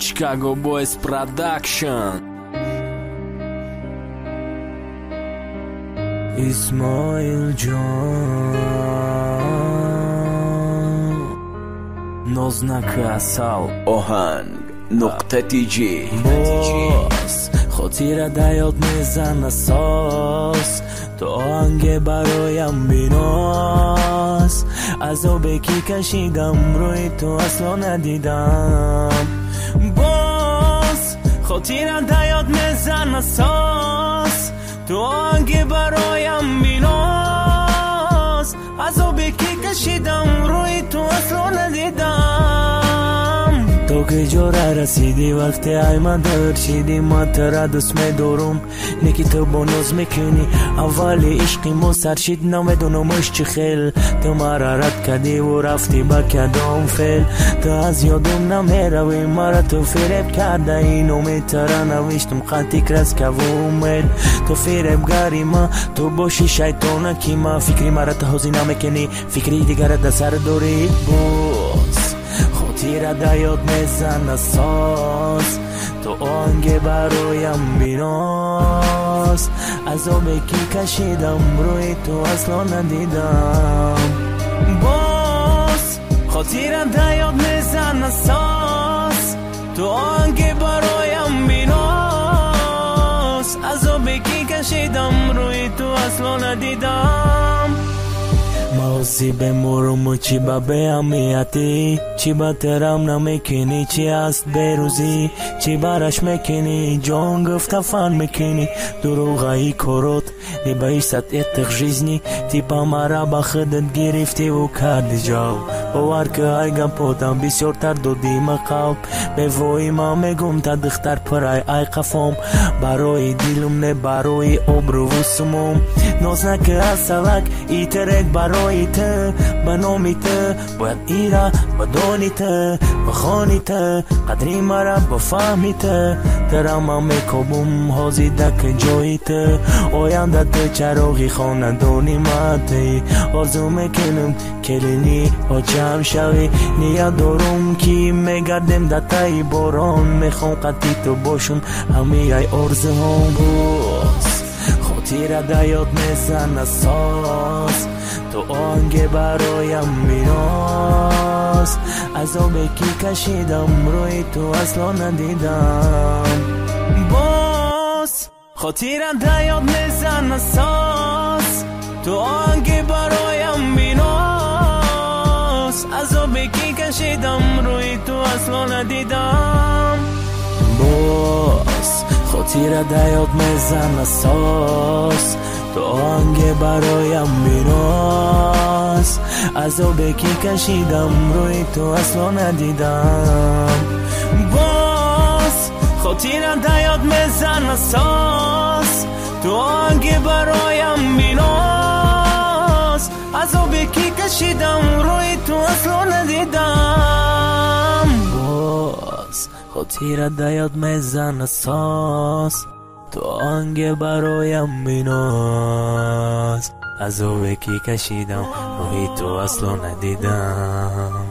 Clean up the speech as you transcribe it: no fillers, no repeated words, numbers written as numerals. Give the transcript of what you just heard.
Chicago Boys Production. اسماعیل جان نازنک اصل آهنگ نقطه تیجی باز خاطی را در یاد میزن اساس تو آهنگ برایم بیناست عذابی که کشیدم روی تو اصلا ندیدم باز خاطی را در یاد میزن اساس تو آهنگ برایم بیناست عذابی که کشیدم روی تو اصلا ندیدم تو که جا رسیدی وقتی ایمن درشیدی من ترا دوست میدارم نیکی تو بانوز میکنی اولی عشقی ما سرشید نمیدونمش چی خیل تو مرا رد کردی و رفتی با کدام فیل تو از یادم نمیروی مرا تو فریب کرده اینو میترا نوشتم خطی کرس که و میل تو فریب گری ما تو باشی شیطانکی ما فکری مرا تحوزی نمیکنی فکری دیگر در سر داری باز خاطی را در یاد میزن اساس تو آهنگ برایم بیناست عذابی که کشیدم روی تو اصلا ندیدم باز خاطی را در یاد میزن اساس تو آهنگ برایم بیناست عذابی که کشیدم روی تو اصلا ندیدم موزی بمورم و چی با به امیتی چی با ترم نمیکنی چی است بروزی چی برش میکنی جان گفت فن میکنی دروغایی کرد نبایش ست жизни типа مرا با خودت گرفتی و کردی جاو باور که ایگم پودم بسیارتر دادی مقاب به وای ما میگم تا دختر پرای ای قفام برای دیلم نه برای ابرو و سموم نازنک اصلک ای ترک برای ته بنامی ته باید ایرا بدانی ته بخانی ته قدری مرا بفهمی ته ترم میکبم حاضی دک جایی ته آینده ته چراغی خاندانی ماتی آرزو میکنم کلینی ها جمع شوی نیاد دارم کی میگردم دتای باران میخوام قدی تو باشم همی ای آرزو هم باز خاطی را در یاد میزن اساس تو آهنگ برایم بیناست عذابی که کشیدم روی تو اصلا ندیدم باز خاطی را در یاد میزن اساس تو آهنگ برایم بیناست عذابی که کشیدم روی تو اصلا ندیدم باز خاطی را در یاد میزن اساس تو آهنگ برایم بیناست عذابی که کشیدم روی تو اصلا ندیدم باز خاطی را در یاد میزن اساس تو آهنگ برایم بیناست عذابی که کشیدم روی تو اصلا ندیدم باز خاطی را در یاد میزن اساس تو آهنگ برایم بیناست عذابی که کشیدم روی تو اصلا ندیدم